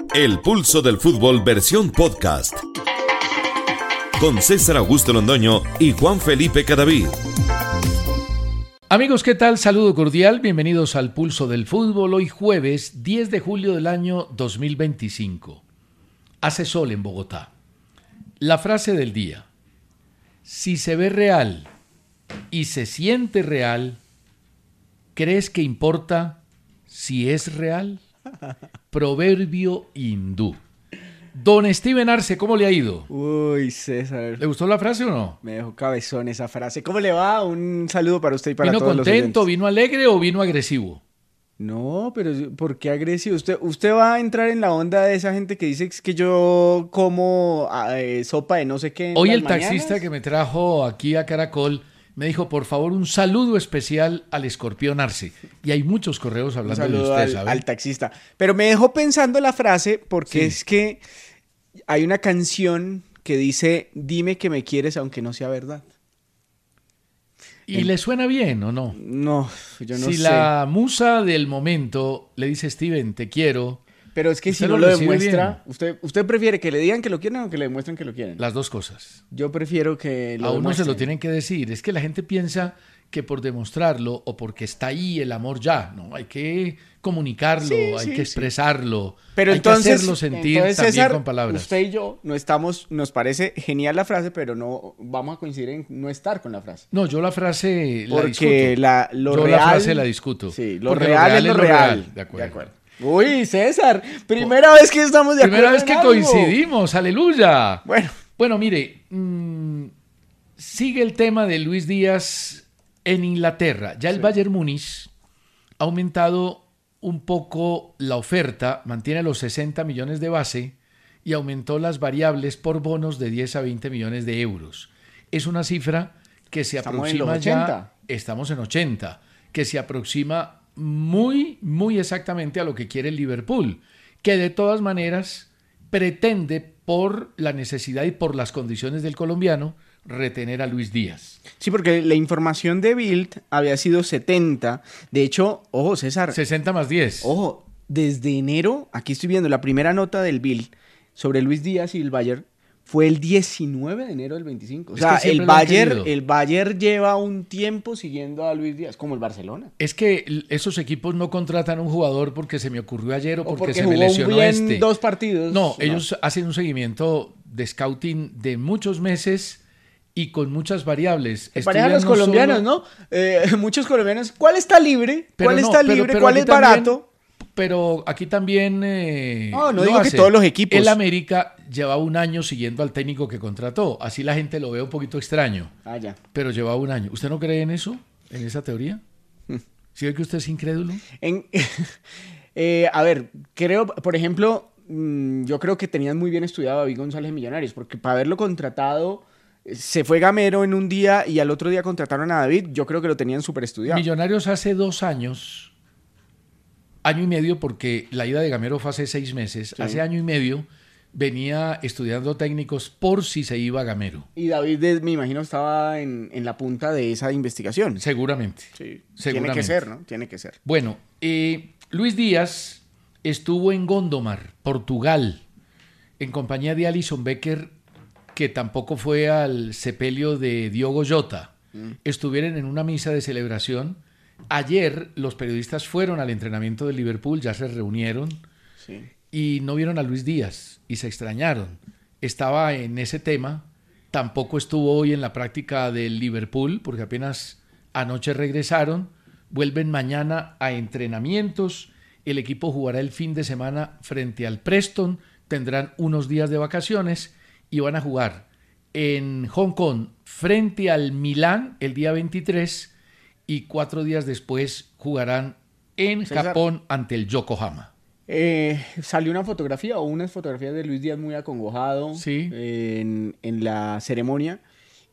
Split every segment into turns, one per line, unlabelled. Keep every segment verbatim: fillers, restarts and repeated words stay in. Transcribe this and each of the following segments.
El Pulso del Fútbol versión podcast. Con César Augusto Londoño y Juan Felipe Cadavid.
Amigos, ¿qué tal? Saludo cordial, bienvenidos al Pulso del Fútbol. Hoy jueves diez de julio del año dos mil veinticinco. Hace sol en Bogotá. La frase del día: si se ve real y se siente real, ¿crees que importa si es real? Proverbio hindú. Don Steven Arce, ¿cómo le ha ido?
Uy, César.
¿Le gustó la frase o no?
Me dejó cabezón esa frase. ¿Cómo le va? Un saludo para usted y para
¿Vino
todos los
contento,
oyentes.
vino alegre o vino agresivo?
No, pero ¿por qué agresivo? Usted, usted va a entrar en la onda de esa gente que dice que yo como eh, sopa de no sé qué en
Hoy
las
el taxista
mañanas.
que me trajo aquí a Caracol me dijo, por favor, un saludo especial al Escorpión Arce. Y hay muchos correos
Un
hablando de
saludo
usted,
al,
¿sabe?
al taxista. Pero me dejó pensando la frase porque
Sí.
es que hay una canción que dice, dime que me quieres aunque no sea verdad.
¿Y
el-
le suena bien o no?
No, yo no
si
sé.
la musa del momento le dice, Steven, te quiero,
Pero es que si
usted
no
lo
lo
recibe
demuestra, usted, usted prefiere que le digan que lo quieren o que le demuestren que lo quieren.
las dos cosas.
Yo prefiero que lo
A uno se lo
demuestren.
tienen que decir. Es que la gente piensa que por demostrarlo o porque está ahí el amor ya. No, hay que comunicarlo,
Sí,
hay
sí,
que
sí.
expresarlo,
Pero
hay
entonces,
que hacerlo sentir
entonces,
también
César,
con palabras.
usted y yo no estamos, nos parece genial la frase, pero no vamos a coincidir en no estar con la frase.
No, yo la frase la
Porque
discuto.
la, lo
yo
real...
la frase la discuto.
Sí, lo
Porque
real, es lo real.
De acuerdo.
Uy, César, primera vez que estamos de
Primera
acuerdo
vez que
en algo.
coincidimos, aleluya.
Bueno,
Bueno, mire, mmm, sigue el tema de Luis Díaz en Inglaterra. Ya el
Sí.
Bayern Múnich ha aumentado un poco la oferta, mantiene los sesenta millones de base y aumentó las variables por bonos de diez a veinte millones de euros. Es una cifra que se
Estamos en
aproxima
los
ya,
ochenta.
estamos en ochenta, que se aproxima muy, muy exactamente a lo que quiere el Liverpool, que de todas maneras pretende, por la necesidad y por las condiciones del colombiano, retener a Luis Díaz.
sí, porque la información de Bild había sido setenta. De hecho, ojo, César,
sesenta más diez.
ojo, desde enero, aquí estoy viendo la primera nota del Bild sobre Luis Díaz y el Bayern, fue el diecinueve de enero del veinticinco. O
Es
sea,
que siempre
el
lo han
Bayern,
querido.
el Bayern lleva un tiempo siguiendo a Luis Díaz, como el Barcelona.
Es que l- esos equipos no contratan un jugador porque se me ocurrió ayer o
O
porque,
porque
se
jugó
me lesionó
bien
este.
dos partidos.
No, ellos hacen un seguimiento de scouting de muchos meses y con muchas variables.
En pareja los
Estudian no
colombianos,
solo-
¿no? Eh, muchos colombianos. ¿Cuál está libre?
Pero
¿Cuál
no,
está
pero-
libre?
pero
¿Cuál
aquí
es
también-
barato?
Pero aquí también... eh,
No, no
lo
digo que
hacen.
todos los equipos.
El América lleva un año siguiendo al técnico que contrató. Así la gente lo ve un poquito extraño.
Ah, ya.
Pero lleva un año. ¿Usted no cree en eso? ¿En esa teoría? ¿Sí ve que usted es incrédulo?
En- eh, a ver, creo, por ejemplo, mm, yo creo que tenían muy bien estudiado a David González en Millonarios, porque para haberlo contratado, eh, se fue Gamero en un día y al otro día contrataron a David. Yo creo que lo tenían súper estudiado.
Millonarios hace dos años, año y medio, porque la ida de Gamero fue hace seis meses,
Sí.
hace año y medio venía estudiando técnicos por si se iba Gamero.
Y David, eh, me imagino, estaba en, en la punta de esa investigación.
Seguramente.
Sí, tiene
Seguramente.
que ser, ¿no? Tiene que ser.
Bueno, eh, Luis Díaz estuvo en Gondomar, Portugal, en compañía de Alison Becker, que tampoco fue al sepelio de Diogo Jota.
Mm.
Estuvieron en una misa de celebración. Ayer los periodistas fueron al entrenamiento del Liverpool, ya se reunieron
Sí.
y no vieron a Luis Díaz y se extrañaron. Estaba en ese tema, tampoco estuvo hoy en la práctica del Liverpool porque apenas anoche regresaron, vuelven mañana a entrenamientos, el equipo jugará el fin de semana frente al Preston, tendrán unos días de vacaciones y van a jugar en Hong Kong frente al Milán el día veintitrés y cuatro días después jugarán en
César.
Japón ante el Yokohama.
Eh, salió una fotografía o unas fotografías de Luis Díaz muy acongojado
Sí.
en, en la ceremonia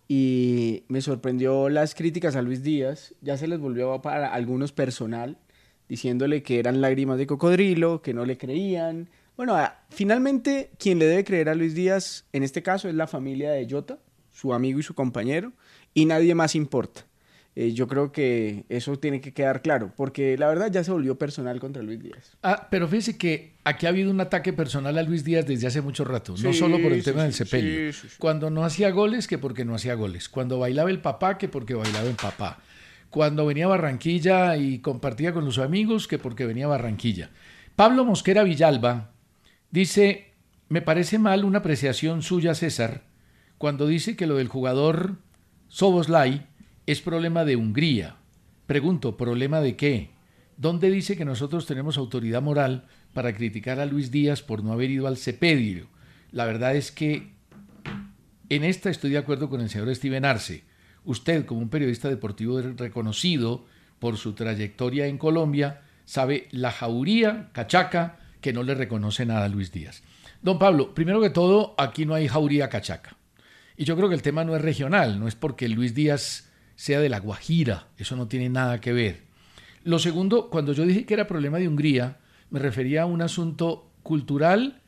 y me sorprendió las críticas a Luis Díaz. Ya se les volvió para algunos personal diciéndole que eran lágrimas de cocodrilo, que no le creían. Bueno, a- finalmente quien le debe creer a Luis Díaz en este caso es la familia de Jota, su amigo y su compañero, y nadie más importa. Eh, yo creo que eso tiene que quedar claro, porque la verdad ya se volvió personal contra Luis Díaz.
Ah, pero fíjese que aquí ha habido un ataque personal a Luis Díaz desde hace mucho rato,
Sí,
no solo por el
sí,
tema
sí,
del sepelio.
sí, sí, sí.
Cuando no hacía goles, que porque no hacía goles. Cuando bailaba el papá, que porque bailaba el papá. Cuando venía a Barranquilla y compartía con los amigos, que porque venía a Barranquilla. Pablo Mosquera Villalba dice, me parece mal una apreciación suya, César, cuando dice que lo del jugador Szoboszlai es problema de Hungría. Pregunto, ¿problema de qué? ¿Dónde dice que nosotros tenemos autoridad moral para criticar a Luis Díaz por no haber ido al sepelio? La verdad es que en esta estoy de acuerdo con el señor Steven Arce. Usted, como un periodista deportivo reconocido por su trayectoria en Colombia, sabe la jauría cachaca que no le reconoce nada a Luis Díaz. Don Pablo, primero que todo, aquí no hay jauría cachaca. Y yo creo que el tema no es regional, no es porque Luis Díaz sea de La Guajira, eso no tiene nada que ver. Lo segundo, cuando yo dije que era problema de Hungría, me refería a un asunto cultural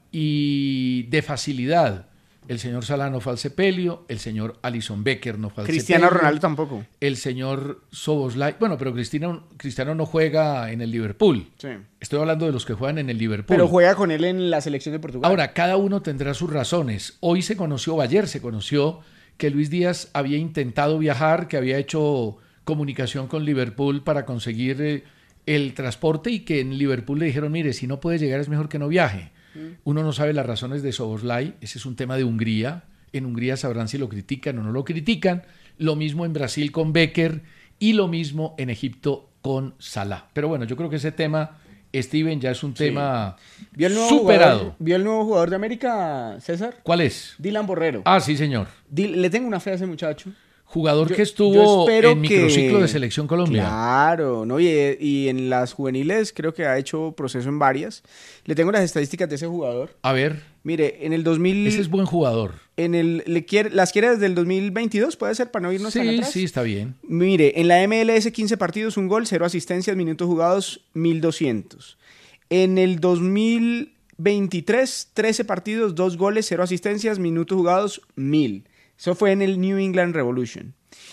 y de facilidad. El señor Salah no fue al sepelio, el señor Alisson Becker no fue al
Cristiano
sepelio.
Ronaldo tampoco.
El señor Szoboszlai, bueno, pero Cristiano, Cristiano no juega en el Liverpool.
Sí.
Estoy hablando de los que juegan en el Liverpool.
Pero juega con él en la selección de Portugal.
Ahora, cada uno tendrá sus razones. Hoy se conoció, ayer se conoció, que Luis Díaz había intentado viajar, que había hecho comunicación con Liverpool para conseguir eh, el transporte y que en Liverpool le dijeron, mire, si no puede llegar es mejor que no viaje. Uno no sabe las razones de Szoboszlai, ese es un tema de Hungría. En Hungría sabrán si lo critican o no lo critican. Lo mismo en Brasil con Becker y lo mismo en Egipto con Salah. Pero bueno, yo creo que ese tema, Steven, ya es un
Sí.
tema
¿Vio el nuevo
superado.
jugador- ¿Vio el nuevo jugador de América, César?
¿Cuál es?
Dylan Borrero.
Ah, sí, señor.
Dil- Le tengo una fe a ese muchacho.
Jugador
Yo-
que
yo
estuvo
espero
en
que-
microciclo de Selección Colombia.
Claro, ¿no? Y, y en las juveniles creo que ha hecho proceso en varias. Le tengo las estadísticas de ese jugador.
A ver,
Mire, en el dos mil...
ese es buen jugador.
En el, le quiere, ¿las quiere desde el dos mil veintidós? ¿Puede ser para no irnos tan
Sí,
atrás?
sí, está bien.
Mire, en la M L S quince partidos, un gol, cero asistencias, minutos jugados mil doscientos. En el dos mil veintitrés, trece partidos, dos goles, cero asistencias, minutos jugados mil. Eso fue en el New England Revolution.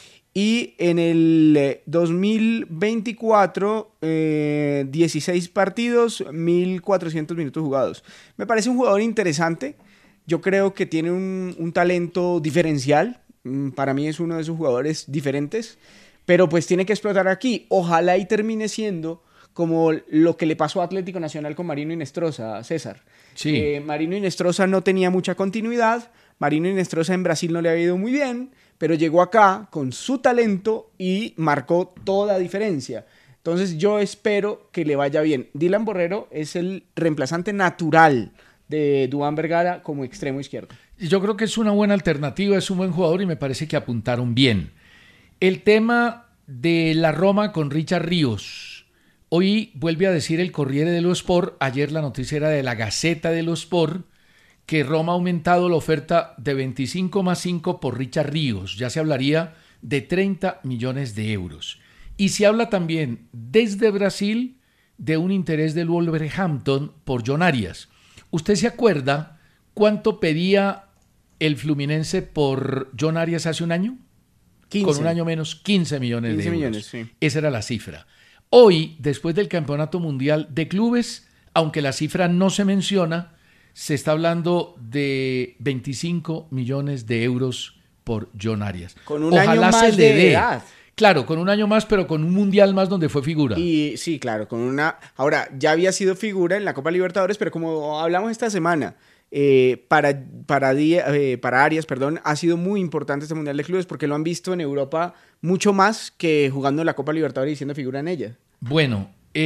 Y en el eh, dos mil veinticuatro, eh, dieciséis partidos, mil cuatrocientos minutos jugados. Me parece un jugador interesante. Yo creo que tiene un, un talento diferencial. Mm, Para mí es uno de esos jugadores diferentes. Pero pues tiene que explotar aquí. Ojalá y termine siendo como lo que le pasó a Atlético Nacional con Marino Inestrosa, César.
Sí.
Eh, Marino Inestrosa no tenía mucha continuidad. Marino Inestrosa en Brasil no le había ido muy bien, pero llegó acá con su talento y marcó toda diferencia. Entonces yo espero que le vaya bien. Dylan Borrero es el reemplazante natural de Duván Vergara como extremo izquierdo.
Yo creo que es una buena alternativa, es un buen jugador y me parece que apuntaron bien. El tema de la Roma con Richard Ríos. Hoy vuelve a decir el Corriere dello Sport, ayer la noticia era de la Gaceta dello Sport, que Roma ha aumentado la oferta de veinticinco más cinco por Richard Ríos. Ya se hablaría de treinta millones de euros. Y se habla también desde Brasil de un interés del Wolverhampton por John Arias. ¿Usted se acuerda cuánto pedía el Fluminense por John Arias hace un año?
quince.
Con un año menos, quince millones
quince
de euros.
millones, sí.
Esa era la cifra. Hoy, después del Campeonato Mundial de Clubes, aunque la cifra no se menciona, se está hablando de veinticinco millones de euros por John Arias.
Con un año más de edad.
Claro, con un año más, pero con un mundial más donde fue figura.
Y sí, claro, con una... Ahora, ya había sido figura en la Copa Libertadores, pero como hablamos esta semana, eh, para, para, Díaz, eh, para Arias, perdón, ha sido muy importante este Mundial de Clubes porque lo han visto en Europa mucho más que jugando en la Copa Libertadores y siendo figura en ella.
Bueno,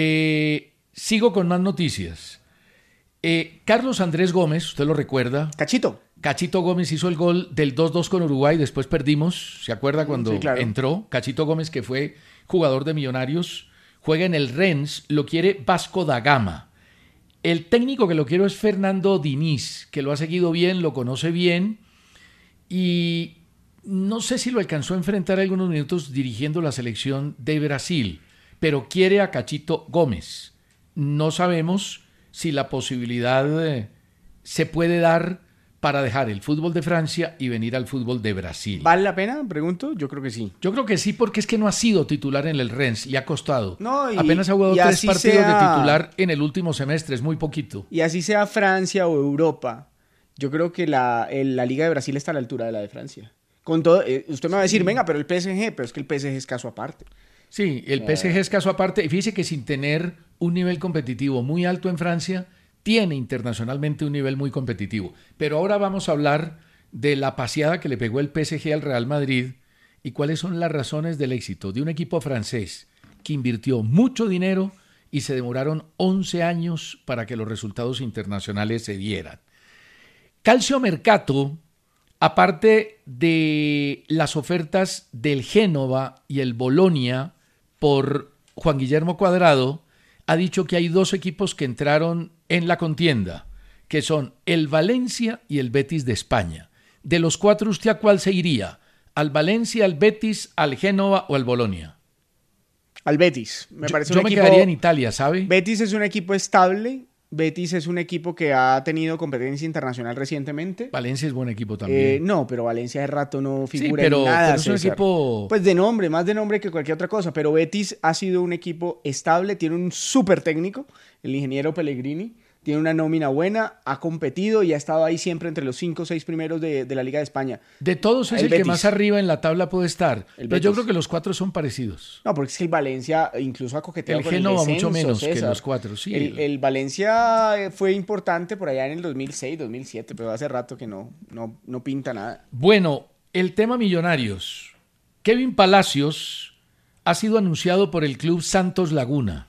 eh, sigo con más noticias. Eh, Carlos Andrés Gómez, usted lo recuerda.
Cachito.
Cachito Gómez hizo el gol del dos dos con Uruguay, después perdimos, ¿se acuerda cuando
Sí, claro.
entró? Cachito Gómez, que fue jugador de Millonarios, juega en el Rennes, lo quiere Vasco da Gama. El técnico que lo quiero es Fernando Diniz, que lo ha seguido bien, lo conoce bien y no sé si lo alcanzó a enfrentar algunos minutos dirigiendo la selección de Brasil, pero quiere a Cachito Gómez. No sabemos si la posibilidad eh, se puede dar para dejar el fútbol de Francia y venir al fútbol de Brasil.
¿Vale la pena? Pregunto. Yo creo que sí.
Yo creo que sí, porque es que no ha sido titular en el Rennes, le ha costado.
No, y,
Apenas ha jugado
y
tres partidos
sea,
de titular en el último semestre, es muy poquito.
Y así sea Francia o Europa, yo creo que la, el, la Liga de Brasil está a la altura de la de Francia. Con todo, eh, usted me va a decir, venga, pero el P S G, pero es que el P S G es caso aparte.
Sí, el P S G es caso aparte. Y fíjese que sin tener un nivel competitivo muy alto en Francia, tiene internacionalmente un nivel muy competitivo. Pero ahora vamos a hablar de la paseada que le pegó el P S G al Real Madrid y cuáles son las razones del éxito de un equipo francés que invirtió mucho dinero y se demoraron once años para que los resultados internacionales se dieran. Calcio Mercato, aparte de las ofertas del Génova y el Bolonia por Juan Guillermo Cuadrado, ha dicho que hay dos equipos que entraron en la contienda, que son el Valencia y el Betis de España. De los cuatro, ¿usted a cuál se iría? ¿Al Valencia, al Betis, al Génova o al Bolonia?
Al Betis. Me
yo
parece
yo
un
me
equipo...
quedaría en Italia, ¿sabe?
Betis es un equipo estable. Betis es un equipo que ha tenido competencia internacional recientemente.
Valencia es buen equipo también.
Eh, no, pero Valencia de rato no figura
sí, pero,
en nada.
pero es un
César.
equipo...
Pues de nombre, más de nombre que cualquier otra cosa. Pero Betis ha sido un equipo estable, tiene un súper técnico, el ingeniero Pellegrini. Tiene una nómina buena, ha competido y ha estado ahí siempre entre los cinco o seis primeros de, de la Liga de España.
De todos es
el
el, que
Betis.
más arriba en la tabla puede estar.
El
pero yo
Betis.
creo que los cuatro son parecidos.
No, porque es que el Valencia incluso ha coqueteado
El
con
Génova
el descenso,
mucho menos que
César.
los cuatro, sí.
El, el Valencia fue importante por allá en el dos mil seis, dos mil siete, pero hace rato que no, no, no pinta nada.
Bueno, el tema Millonarios. Kevin Palacios ha sido anunciado por el club Santos Laguna.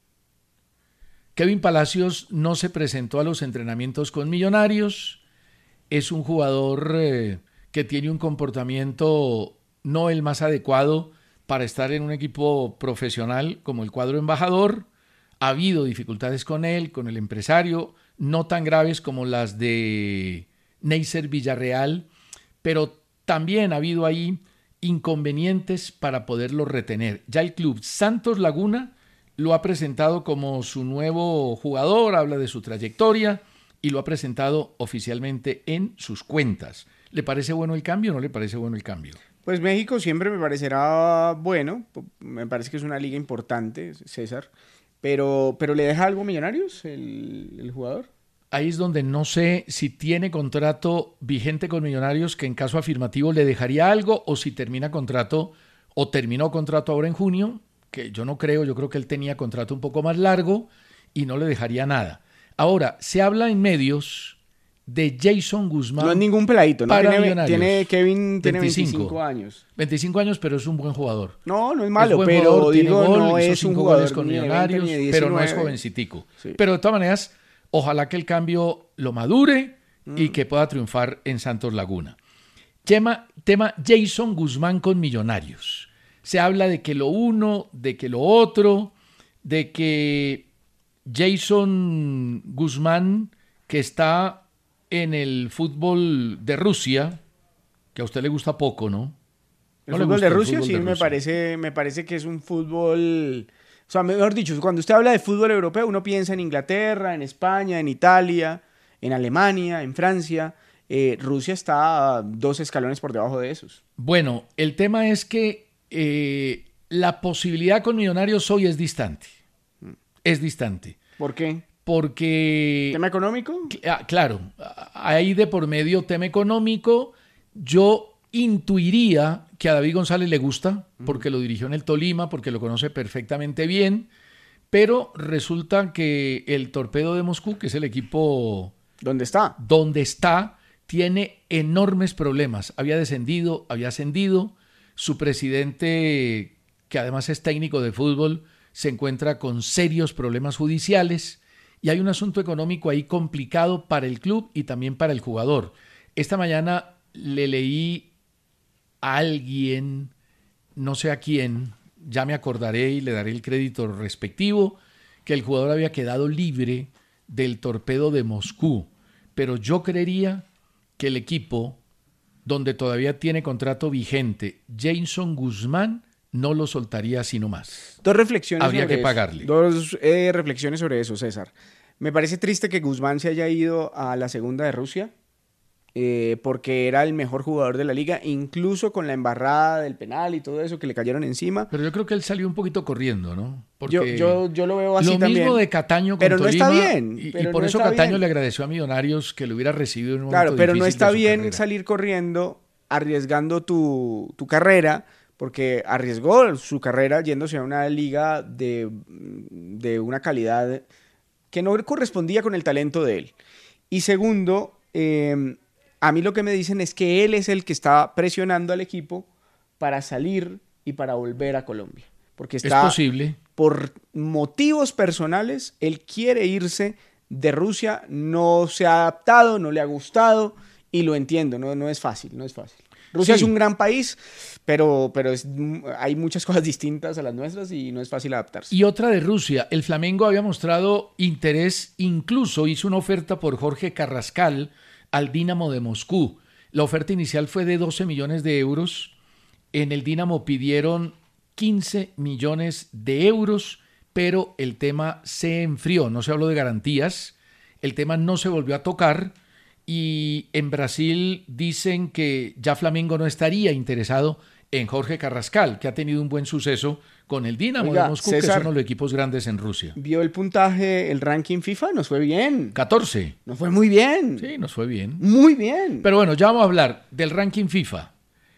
Kevin Palacios no se presentó a los entrenamientos con Millonarios. Es un jugador eh, que tiene un comportamiento no el más adecuado para estar en un equipo profesional como el cuadro embajador. Ha habido dificultades con él, con el empresario, no tan graves como las de Neisser Villarreal, pero también ha habido ahí inconvenientes para poderlo retener. Ya el club Santos Laguna lo ha presentado como su nuevo jugador, habla de su trayectoria y lo ha presentado oficialmente en sus cuentas. ¿Le parece bueno el cambio o no le parece bueno el cambio?
Pues México siempre me parecerá bueno, me parece que es una liga importante, César, pero, pero ¿le deja algo a Millonarios el, el jugador?
Ahí es donde no sé si tiene contrato vigente con Millonarios, que en caso afirmativo le dejaría algo, o si termina contrato o terminó contrato ahora en junio, que yo no creo, yo creo que él tenía contrato un poco más largo y no le dejaría nada. Ahora, se habla en medios de Jason Guzmán.
No es ningún peladito, ¿no?
Para
Tiene,
Millonarios.
tiene Kevin tiene
veinticinco.
veinticinco años.
veinticinco años, pero es un buen jugador.
No, no es malo,
es buen
pero
jugador, tiene
digo,
gol,
no
hizo
es un
cinco
jugador
goles con
ni de
Millonarios,
veinte, ni de
pero no es
diecinueve.
jovencitico.
Sí.
Pero de todas maneras, ojalá que el cambio lo madure
Mm.
y que pueda triunfar en Santos Laguna. Tema, tema Jason Guzmán con Millonarios. Se habla de que lo uno, de que lo otro, de que Jason Guzmán, que está en el fútbol de Rusia, que a usted le gusta poco, ¿no?
El
¿No le
fútbol
gusta
de
el
Rusia
fútbol
sí
de
me
Rusia?
parece, me parece que es un fútbol... O sea, mejor dicho, cuando usted habla de fútbol europeo, uno piensa en Inglaterra, en España, en Italia, en Alemania, en Francia. Eh, Rusia está dos escalones por debajo de esos.
Bueno, el tema es que eh, la posibilidad con Millonarios hoy es distante. Es distante.
¿Por qué?
Porque...
¿Tema económico?
Ah, claro, hay de por medio tema económico. Yo intuiría que a David González le gusta, porque lo dirigió en el Tolima, porque lo conoce perfectamente bien, pero resulta que el Torpedo de Moscú, que es el equipo
¿Dónde está?
donde está, tiene enormes problemas. Había descendido, había ascendido. Su presidente, que además es técnico de fútbol, se encuentra con serios problemas judiciales y hay un asunto económico ahí complicado para el club y también para el jugador. Esta mañana le leí a alguien, no sé a quién, ya me acordaré y le daré el crédito respectivo, que el jugador había quedado libre del Torpedo de Moscú, pero yo creería que el equipo donde todavía tiene contrato vigente, Jason Guzmán, no lo soltaría así nomás.
Dos reflexiones
Habría
sobre
que
eso.
pagarle.
Dos eh, reflexiones sobre eso, César. Me parece triste que Guzmán se haya ido a la segunda de Rusia. eh, porque era el mejor jugador de la liga, incluso con la embarrada del penal y todo eso que le cayeron encima.
Pero yo creo que él salió un poquito corriendo, ¿no?
Porque yo, yo, yo lo veo así
lo
también.
Lo mismo de Cataño con
pero
Tolima.
No está bien.
Y,
pero
y por
no
eso
está
Cataño
bien.
le agradeció a Millonarios que lo hubiera recibido en un
claro,
momento
pero
difícil
no está
de su
bien
carrera.
salir corriendo, arriesgando tu, tu carrera, porque arriesgó su carrera yéndose a una liga de, de una calidad que no correspondía con el talento de él. Y segundo, eh, a mí lo que me dicen es que él es el que está presionando al equipo para salir y para volver a Colombia. Porque está,
es posible.
Por motivos personales, él quiere irse de Rusia, no se ha adaptado, no le ha gustado, y lo entiendo, no, no es fácil, no es fácil. Rusia sí. es un gran país, pero, pero es, hay muchas cosas distintas a las nuestras y no es fácil adaptarse.
Y otra de Rusia, el Flamengo había mostrado interés, incluso hizo una oferta por Jorge Carrascal al Dinamo de Moscú. La oferta inicial fue de doce millones de euros, en el Dinamo pidieron quince millones de euros, pero el tema se enfrió, no se habló de garantías, el tema no se volvió a tocar. Y en Brasil dicen que ya Flamengo no estaría interesado en Jorge Carrascal, que ha tenido un buen suceso con el Dinamo Oiga, de Moscú, César, que es uno de los equipos grandes en Rusia.
¿Vio el puntaje, el ranking FIFA? Nos fue bien.
catorce.
Nos fue muy bien.
Sí, nos fue bien.
Muy bien.
Pero bueno, ya vamos a hablar del ranking FIFA,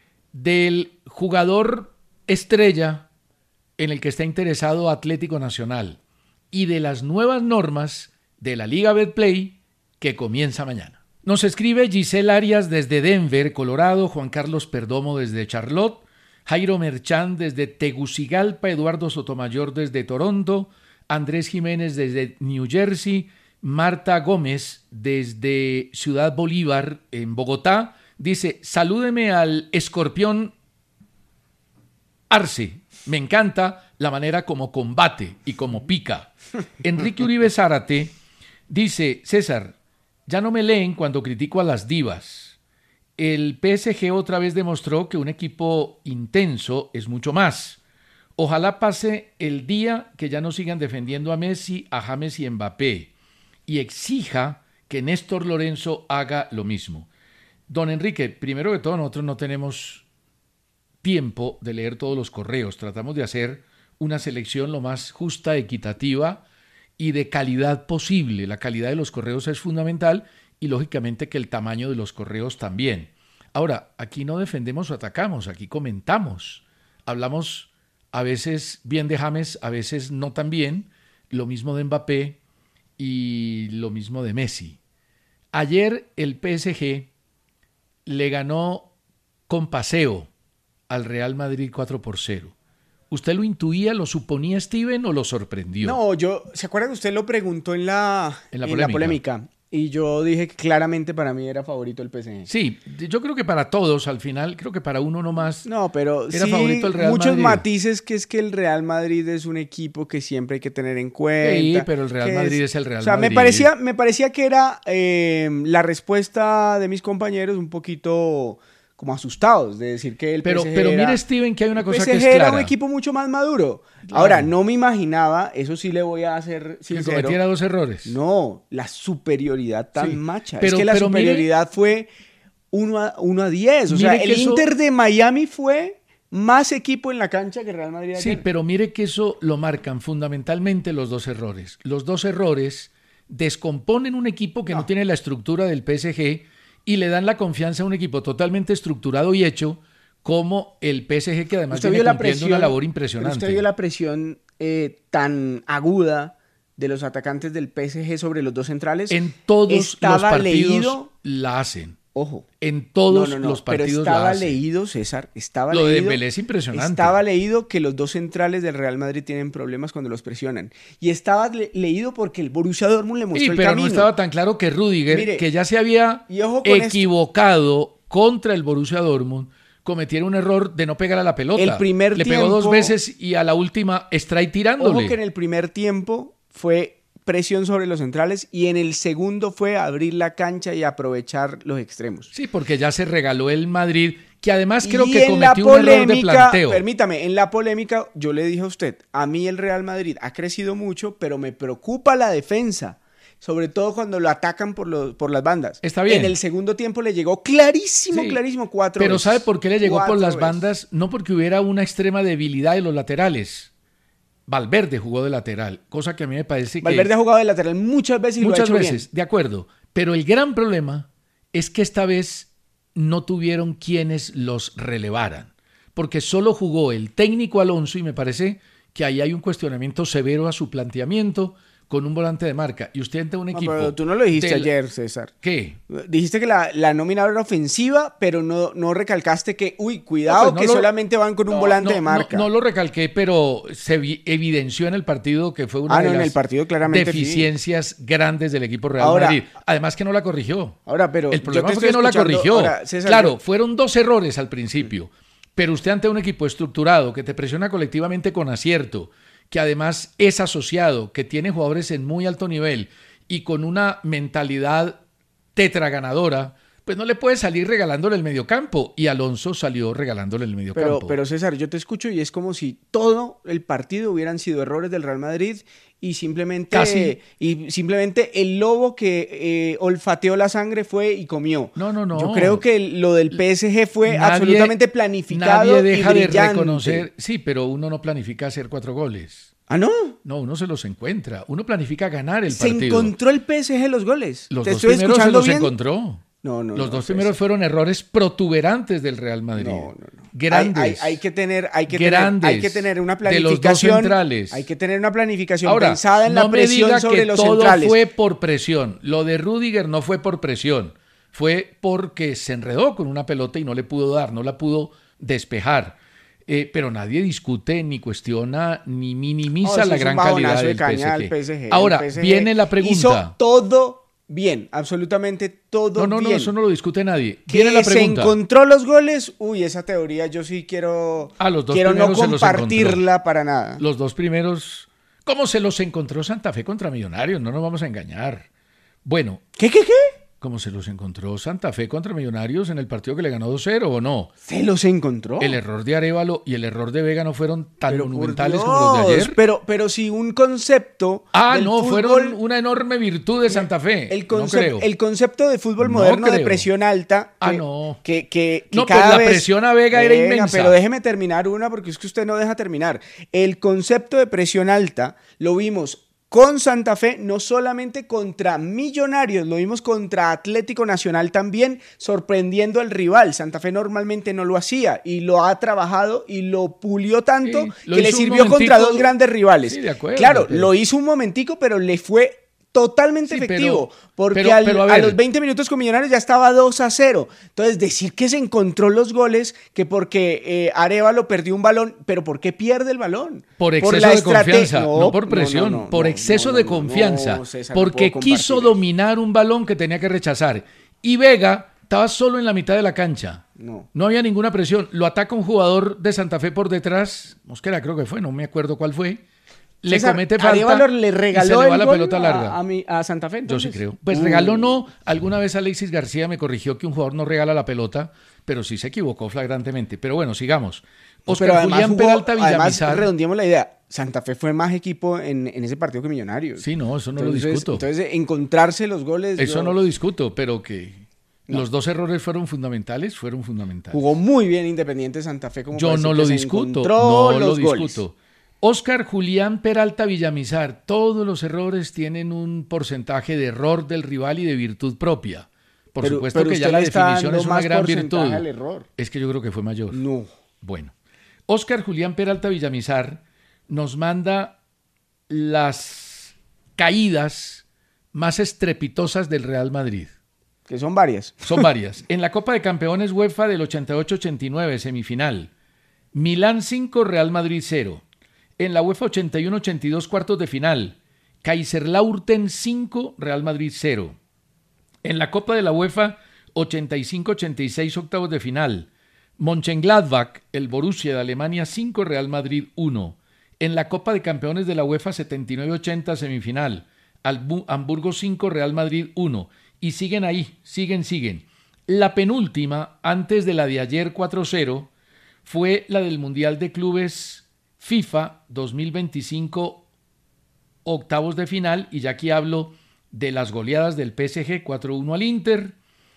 del jugador estrella en el que está interesado Atlético Nacional y de las nuevas normas de la Liga Betplay que comienza mañana. Nos escribe Giselle Arias desde Denver, Colorado, Juan Carlos Perdomo desde Charlotte, Jairo Merchán desde Tegucigalpa, Eduardo Sotomayor desde Toronto, Andrés Jiménez desde New Jersey, Marta Gómez desde Ciudad Bolívar en Bogotá. Dice, salúdeme al escorpión Arce, me encanta la manera como combate y como pica. Enrique Uribe Zárate dice, César, ya no me leen cuando critico a las divas. El P S G otra vez demostró que un equipo intenso es mucho más. Ojalá pase el día que ya no sigan defendiendo a Messi, a James y Mbappé y exija que Néstor Lorenzo haga lo mismo. Don Enrique, primero que todo, nosotros no tenemos tiempo de leer todos los correos. Tratamos de hacer una selección lo más justa, equitativa y de calidad posible. La calidad de los correos es fundamental y lógicamente que el tamaño de los correos también. Ahora, aquí no defendemos o atacamos, aquí comentamos. Hablamos a veces bien de James, a veces no tan bien, lo mismo de Mbappé y lo mismo de Messi. Ayer el P S G le ganó con paseo al Real Madrid cuatro por cero. ¿Usted lo intuía, lo suponía, Steven, o lo sorprendió?
No, yo, ¿se acuerda que usted lo preguntó en la,
en la
en
polémica?
La polémica? Y yo dije que claramente para mí era favorito el P S G.
Sí, yo creo que para todos, al final, creo que para uno nomás.
No, pero
era
sí,
favorito el Real
muchos
Madrid.
matices, que es que el Real Madrid es un equipo que siempre hay que tener en cuenta.
Sí, pero el Real Madrid es, es el Real
Madrid. O sea,
Madrid.
me parecía, me parecía que era eh, la respuesta de mis compañeros un poquito como asustados de decir que el
pero,
P S G
pero
era,
mire, Steven, que hay una cosa
P S G
que es clara.
era un equipo mucho más maduro.
Claro.
Ahora, no me imaginaba, eso sí le voy a hacer sincero.
Que cometiera dos errores.
No, la superioridad tan
sí.
macha.
Pero,
es que la
pero
superioridad
mire,
fue uno a diez. O sea, el eso... Inter de Miami fue más equipo en la cancha que el Real Madrid.
Sí,
ayer.
pero mire que eso lo marcan fundamentalmente los dos errores. Los dos errores descomponen un equipo que no, no tiene la estructura del P S G y le dan la confianza a un equipo totalmente estructurado y hecho como el P S G, que además viene cumpliendo presión, una labor impresionante.
Usted vio la presión eh, tan aguda de los atacantes del P S G sobre los dos centrales.
En todos
estaba
los partidos
leído,
la hacen.
Ojo.
En todos
no, no, no,
los partidos
pero estaba
la hacen.
leído, César, estaba
Lo
leído.
de Dembélé es impresionante.
Estaba leído que los dos centrales del Real Madrid tienen problemas cuando los presionan. Y estaba le leído porque el Borussia Dortmund le mostró
sí,
el
pero
camino.
no estaba tan claro que Rüdiger, Mire, que ya se había equivocado esto. contra el Borussia Dortmund, cometiera un error de no pegar a la pelota.
El primer
le
tiempo,
pegó dos veces y a la última strike tirándole.
Ojo que en el primer tiempo fue presión sobre los centrales y en el segundo fue abrir la cancha y aprovechar los extremos.
Sí, porque ya se regaló el Madrid, que además creo
y
que cometió un error de planteo.
Permítame, en la polémica yo le dije a usted, a mí el Real Madrid ha crecido mucho, pero me preocupa la defensa. sobre todo cuando lo atacan por, los, por las bandas.
Está bien.
En el segundo tiempo le llegó clarísimo, sí, clarísimo, cuatro
Pero
veces.
¿sabe por qué le llegó
cuatro
por las
veces.
bandas? No porque hubiera una extrema debilidad de los laterales. Valverde jugó de lateral, cosa que a mí me parece que...
Valverde ha jugado de lateral muchas veces y
muchas
lo ha hecho
veces,
bien.
de acuerdo. Pero el gran problema es que esta vez no tuvieron quienes los relevaran, porque solo jugó el técnico Alonso y me parece que ahí hay un cuestionamiento severo a su planteamiento con un volante de marca. Y usted entra un equipo...
No, pero tú no lo dijiste
del...
ayer, César.
¿Qué?
Dijiste que la, la nómina era ofensiva, pero no, no recalcaste que, uy, cuidado, no, pues no que lo... solamente van con un no, volante
no,
de marca.
No, no lo recalqué, pero se vi, evidenció en el partido que fue una
ah,
de
no,
las
en el partido, claramente,
deficiencias sí. grandes del equipo Real
ahora,
Madrid. Además que no la corrigió.
Ahora, pero
el problema fue que no la corrigió.
Ahora, César,
claro,
yo...
fueron dos errores al principio, pero usted ante un equipo estructurado que te presiona colectivamente con acierto, que además es asociado, que tiene jugadores en muy alto nivel y con una mentalidad tetraganadora, pues no le puede salir regalándole el mediocampo. Y Alonso salió regalándole el mediocampo.
Pero, pero César, yo te escucho y es como si todo el partido hubieran sido errores del Real Madrid y simplemente,
Casi.
y simplemente el lobo que eh, olfateó la sangre fue y comió.
No, no, no.
Yo creo que lo del P S G fue
nadie,
absolutamente planificado
nadie deja
y
de
brillante.
reconocer. Sí, pero uno no planifica hacer cuatro goles.
¿Ah, no?
No, uno se los encuentra. Uno planifica ganar el
se
partido.
¿Se encontró el P S G los goles?
Los
¿Te
dos
estoy
primeros se los
bien?
encontró.
No, no,
Los
no,
dos primeros
pues...
fueron errores protuberantes del Real Madrid.
No, no, no.
Grandes.
Hay, hay, hay que tener, hay que
grandes
tener, hay que tener una planificación.
De los dos centrales.
Hay que tener una planificación
Ahora,
pensada en
no
la presión
me diga
sobre
que
los
todo
centrales.
Fue por presión. Lo de Rüdiger no fue por presión. Fue porque se enredó con una pelota y no le pudo dar, no la pudo despejar. Eh, pero nadie discute, ni cuestiona, ni minimiza
no,
la gran calidad del P S G.
P S G.
Ahora,
P S G
viene la pregunta.
Hizo todo bien, absolutamente todo
no, no,
bien.
No, eso no lo discute nadie.
Que
Viene la pregunta.
se encontró los goles, uy, esa teoría yo sí quiero,
ah, los dos
quiero no compartirla
se
para nada.
Los dos primeros, ¿cómo se los encontró Santa Fe contra Millonarios? No nos vamos a engañar. Bueno.
¿Qué, qué, qué?
¿Cómo se los encontró Santa Fe contra Millonarios en el partido que le ganó dos cero o no?
¿Se los encontró?
El error de Arévalo y el error de Vega no fueron tan
pero
monumentales como los de ayer.
Pero, pero si un concepto.
Ah,
del
no,
fútbol,
fueron una enorme virtud de Santa Fe.
El, concept,
no creo.
el concepto de fútbol
no
moderno
creo.
de presión alta. Que,
ah, no.
Que, que, que
no,
cada
pues la
vez,
presión a Vega era
venga,
inmensa.
Pero déjeme terminar una porque es que usted no deja terminar. El concepto de presión alta lo vimos con Santa Fe, no solamente contra Millonarios, lo vimos contra Atlético Nacional también, sorprendiendo al rival. Santa Fe normalmente no lo hacía y lo ha trabajado y lo pulió tanto sí, lo que le sirvió contra dos grandes rivales.
Sí, de acuerdo,
claro,
pero...
lo hizo un momentico, pero le fue totalmente sí, efectivo,
pero,
porque
pero,
al,
pero a,
a los veinte minutos con Millonarios ya estaba dos a cero. Entonces, decir que se encontró los goles, que porque eh, Arévalo perdió un balón, pero ¿por qué pierde el balón?
Por exceso
por la
de
estrate...
confianza,
no,
no por presión,
no, no,
por
no,
exceso
no, no,
de
no,
confianza,
no, César,
porque
no
quiso dominar un balón que tenía que rechazar. Y Vega estaba solo en la mitad de la cancha.
No.
No había ninguna presión. Lo ataca un jugador de Santa Fe por detrás, Mosquera creo que fue, no me acuerdo cuál fue. Le
César,
comete falta
Arévalo le regaló
y se le va
el
la
gol
pelota larga.
A, a, mi, a Santa Fe, entonces.
Yo sí creo. Pues
uh.
regaló no. Alguna vez Alexis García me corrigió que un jugador no regala la pelota, pero sí se equivocó flagrantemente. Pero bueno, sigamos. Oscar Julián jugó, Peralta Villamizar.
Además, redondeemos la idea. Santa Fe fue más equipo en, en ese partido que Millonarios.
Sí, no, eso no
entonces,
lo discuto.
Entonces, encontrarse los goles...
Eso
yo...
no lo discuto, pero que... No. Los dos errores fueron fundamentales, fueron fundamentales.
Jugó muy bien Independiente Santa Fe. Como
Yo no lo discuto, no lo discuto. Oscar Julián Peralta Villamizar, todos los errores tienen un porcentaje de error del rival y de virtud propia. Por
pero,
supuesto
pero
que ya la definición es una gran virtud.
Al error.
Es que yo creo que fue mayor.
No.
Bueno, Oscar Julián Peralta Villamizar nos manda las caídas más estrepitosas del Real Madrid.
Que son varias.
Son varias. En la Copa de Campeones UEFA del ochenta y ocho ochenta y nueve, semifinal. Milán cinco, Real Madrid cero. En la UEFA ochenta y uno ochenta y dos, cuartos de final. Kaiserslautern cinco, Real Madrid cero. En la Copa de la UEFA ochenta y cinco ochenta y seis, octavos de final. Mönchengladbach, el Borussia de Alemania cinco, Real Madrid uno. En la Copa de Campeones de la UEFA setenta y nueve ochenta, semifinal. Hamburgo cinco, Real Madrid uno. Y siguen ahí, siguen, siguen. La penúltima, antes de la de ayer cuatro cero, fue la del Mundial de Clubes FIFA dos mil veinticinco, octavos de final, y ya aquí hablo de las goleadas del P S G, cuatro uno al Inter,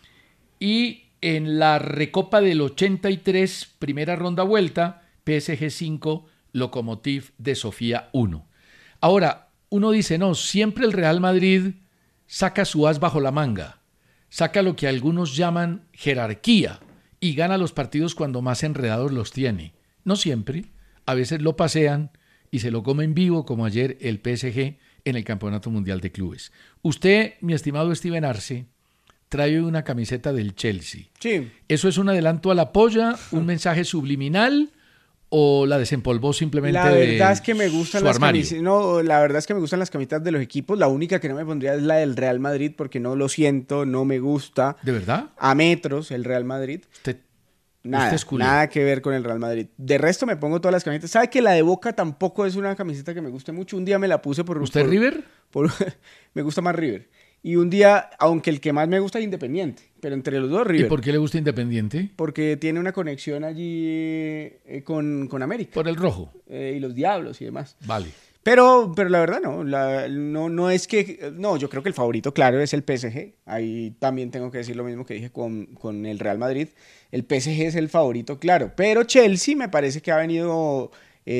y en la Recopa del ochenta y tres, primera ronda vuelta, P S G cinco, Lokomotiv de Sofía uno. Ahora, uno dice, no, siempre el Real Madrid saca su as bajo la manga, saca lo que algunos llaman jerarquía y gana los partidos cuando más enredados los tiene. No siempre, a veces lo pasean y se lo comen vivo, como ayer el P S G en el Campeonato Mundial de Clubes. Usted, mi estimado Steven Arce, trae una camiseta del Chelsea.
Sí.
¿Eso es un adelanto a la polla, un mensaje subliminal o la desempolvó simplemente
La verdad
de
es que me gustan
su
las
armario?
camisetas. No, la verdad es que me gustan las camisetas de los equipos. La única que no me pondría es la del Real Madrid porque no lo siento, no me gusta.
¿De verdad?
A metros el Real Madrid.
Usted,
Nada,
usted es culé.
nada que ver con el Real Madrid. De resto me pongo todas las camisetas. ¿Sabe que la de Boca tampoco es una camiseta que me guste mucho? Un día me la puse por...
¿Usted
por,
River?
por- me gusta más River. Y un día, aunque el que más me gusta es Independiente, pero entre los dos
¿Y
River.
por qué le gusta Independiente?
Porque tiene una conexión allí eh, con, con América
Por el rojo.
eh, y los Diablos y demás.
Vale.
Pero, pero la verdad no, la- no, no es que, no, yo creo que el favorito claro es el P S G. Ahí también tengo que decir lo mismo que dije con, con el Real Madrid. El P S G es el favorito claro, pero Chelsea me parece que ha venido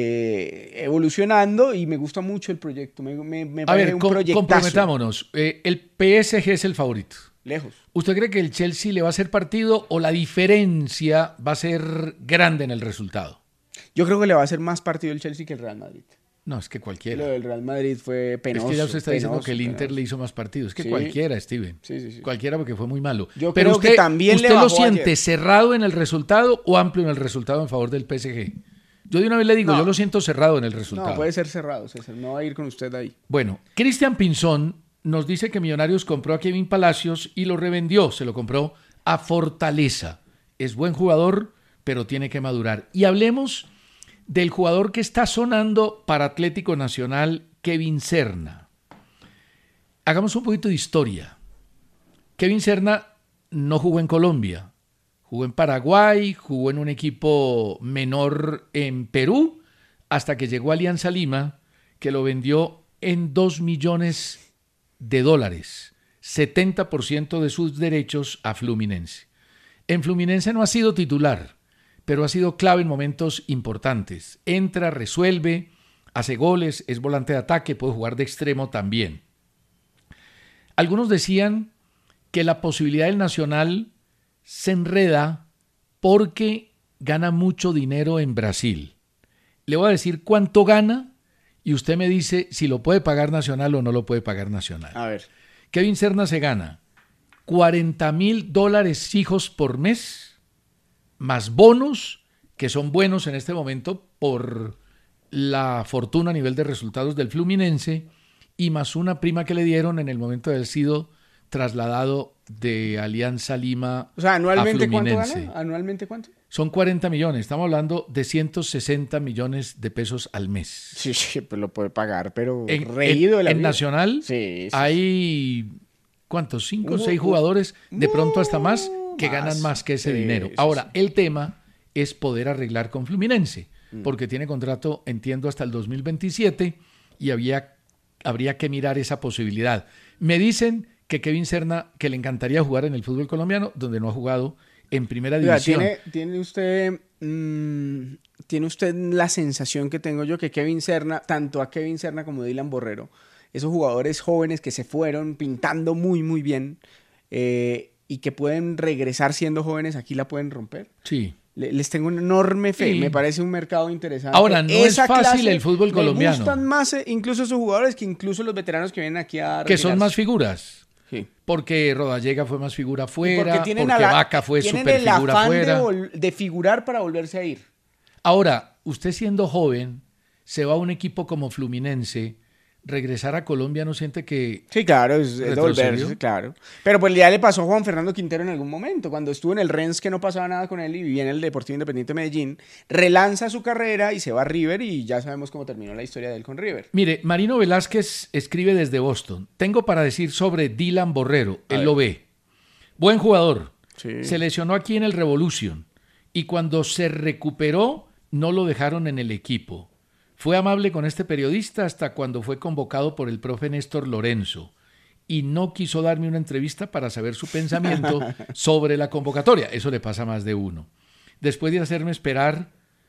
eh, evolucionando y me gusta mucho el proyecto. Me, me, me
A
parece
ver,
un
com-
proyectazo.
comprometámonos. Eh, el P S G es el favorito.
Lejos.
¿Usted cree que el Chelsea le va a hacer partido o la diferencia va a ser grande en el resultado?
Yo creo que le va a hacer más partido el Chelsea que el Real Madrid.
No, es que cualquiera.
Lo del Real Madrid fue penoso.
Es que ya usted está diciendo
penoso,
que el Inter
penoso.
le hizo más partidos. Es que
Sí.
cualquiera, Steven.
Sí, sí, sí.
Cualquiera porque fue muy malo.
Yo
Pero
creo
usted,
que también le
¿usted lo
bajó
siente
ayer.
cerrado en el resultado o amplio en el resultado en favor del P S G? Yo de una vez le digo,
No.
yo lo siento cerrado en el resultado.
No, puede ser cerrado, César. No va a ir con usted ahí.
Bueno, Cristian Pinzón nos dice que Millonarios compró a Kevin Palacios y lo revendió, se lo compró a Fortaleza. Es buen jugador, pero tiene que madurar. Y hablemos del jugador que está sonando para Atlético Nacional, Kevin Serna. Hagamos un poquito de historia. Kevin Serna no jugó en Colombia, jugó en Paraguay, jugó en un equipo menor en Perú, hasta que llegó a Alianza Lima, que lo vendió en dos millones de dólares, setenta por ciento de sus derechos a Fluminense. En Fluminense no ha sido titular, pero ha sido clave en momentos importantes. Entra, resuelve, hace goles, es volante de ataque, puede jugar de extremo también. Algunos decían que la posibilidad del Nacional se enreda porque gana mucho dinero en Brasil. Le voy a decir cuánto gana y usted me dice si lo puede pagar Nacional o no lo puede pagar Nacional.
A ver.
Kevin Serna se gana cuarenta mil dólares fijos por mes, más bonos, que son buenos en este momento por la fortuna a nivel de resultados del Fluminense, y más una prima que le dieron en el momento de haber sido trasladado de Alianza Lima
O sea,
a
¿anualmente cuánto
Fluminense.
gana? ¿Anualmente cuánto?
Son cuarenta millones, estamos hablando de ciento sesenta millones de pesos al mes.
Sí, sí, pues lo puede pagar, pero
En,
reído de
en-
la
en
vida.
Nacional
Sí, sí,
hay, ¿cuántos? ¿Cinco o
Uh,
seis
uh,
jugadores? De
uh,
pronto hasta más, que
más.
ganan más que ese
Sí,
dinero.
sí,
Ahora,
sí.
el tema es poder arreglar con Fluminense,
Mm.
porque tiene contrato, entiendo, hasta el dos mil veintisiete y había, habría que mirar esa posibilidad. Me dicen que Kevin Serna, que le encantaría jugar en el fútbol colombiano, donde no ha jugado en primera
Oiga,
división.
¿tiene, tiene usted mm, tiene usted la sensación que tengo yo que Kevin Serna, tanto a Kevin Serna como a Dylan Borrero, esos jugadores jóvenes que se fueron pintando muy muy bien eh, y que pueden regresar siendo jóvenes, aquí la pueden romper?
Sí.
Le- Les tengo una enorme fe,
Sí.
me parece un mercado interesante.
Ahora, no es
Esa
fácil
clase
el fútbol colombiano.
Me gustan más eh, incluso esos jugadores que incluso los veteranos que vienen aquí a
Que son
retirarse.
más figuras.
Sí.
Porque Rodallega fue más figura
Y
fuera, porque,
tienen a la-
Vaca fue
tienen
super
el
figura
afán
fuera.
De, vol- de figurar para volverse a ir.
Ahora, usted siendo joven, se va a un equipo como Fluminense, regresar a Colombia, ¿no siente que
Sí, claro, es, es
¿retrocedió?
devolverse, claro. Pero pues ya le pasó a Juan Fernando Quintero en algún momento, cuando estuvo en el Rennes que no pasaba nada con él y vivía en el Deportivo Independiente de Medellín, relanza su carrera y se va a River y ya sabemos cómo terminó la historia de él con River.
Mire, Marino Velázquez escribe desde Boston. Tengo para decir sobre Dylan Borrero.
A
Él
ver.
lo ve. Buen jugador.
Sí.
Se lesionó aquí en el Revolution. Y cuando se recuperó, no lo dejaron en el equipo. Fue amable con este periodista hasta cuando fue convocado por el profe Néstor Lorenzo. y no quiso darme una entrevista para saber su pensamiento sobre la convocatoria. Eso le pasa a más de uno. Después de hacerme esperar,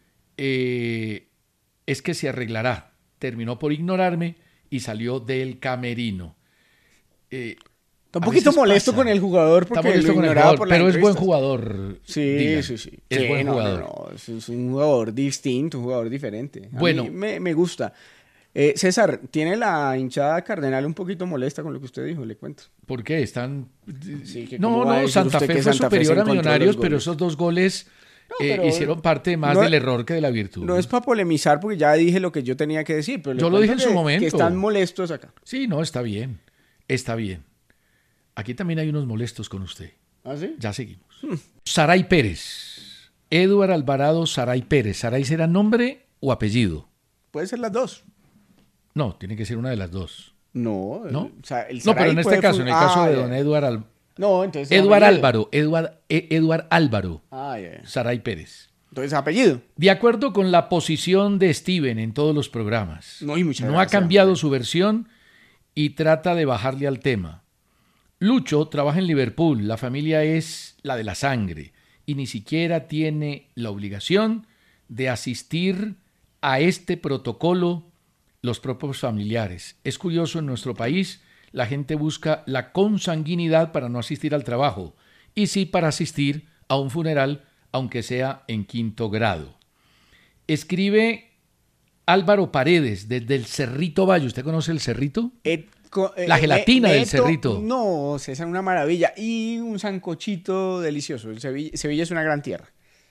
eh, es que se arreglará. Terminó por ignorarme y salió del camerino. Eh,
Está un poquito molesto
pasa.
con el jugador porque
Está molesto
lo
con el
ignoraba
jugador,
por la
pero es buen
entrevista.
jugador.
Sí,
digan.
sí, sí.
Es
Sí,
buen
no,
jugador.
no, no, es, es un jugador distinto, un jugador diferente. A
Bueno.
mí me, me gusta. Eh, César, tiene la hinchada cardenal un poquito molesta con lo que usted dijo, le cuento.
¿Por qué? Están...
Sí, que
no,
cómo va a
no,
decir
Santa
usted
Fe
que
fue
Santa Fe se
superior a
encontró
Millonarios,
los
pero
goles.
esos dos goles
No,
eh,
pero
hicieron parte más
no-
del error que de la virtud.
No es para polemizar porque ya dije lo que yo tenía que decir, pero le
Yo lo
cuento
dije en su
que-
momento.
Que están molestos acá.
Sí, no, está bien. Está bien. Aquí también hay unos molestos con usted.
¿Ah, sí?
Ya seguimos. Saray Pérez. Eduard Alvarado Saray Pérez. ¿Saray será nombre o apellido?
Puede ser las dos.
No, tiene que ser una de las dos.
No,
¿No?
o sea, el
No,
Saray
pero en este
puede
caso,
fun-
en el caso
Ah,
de
ya.
don Eduard, Al-
No, entonces.
Eduard
apellido.
Álvaro. Eduard, E- Eduard Álvaro
Ah, ya, ya.
Saray Pérez.
Entonces, apellido.
De acuerdo con la posición de Steven en todos los programas,
No, y muchas
no
gracias,
ha cambiado
hombre.
su versión y trata de bajarle al tema. Lucho trabaja en Liverpool, la familia es la de la sangre y ni siquiera tiene la obligación de asistir a este protocolo los propios familiares. Es curioso, en nuestro país la gente busca la consanguinidad para no asistir al trabajo y sí para asistir a un funeral, aunque sea en quinto grado. Escribe Álvaro Paredes desde el Cerrito Valle. ¿Usted conoce el Cerrito?
Eh, co- eh,
La
eh,
gelatina
me-
del
meto-
Cerrito.
No, César, una maravilla. Y un sancochito delicioso. El Sevilla, Sevilla es una gran tierra.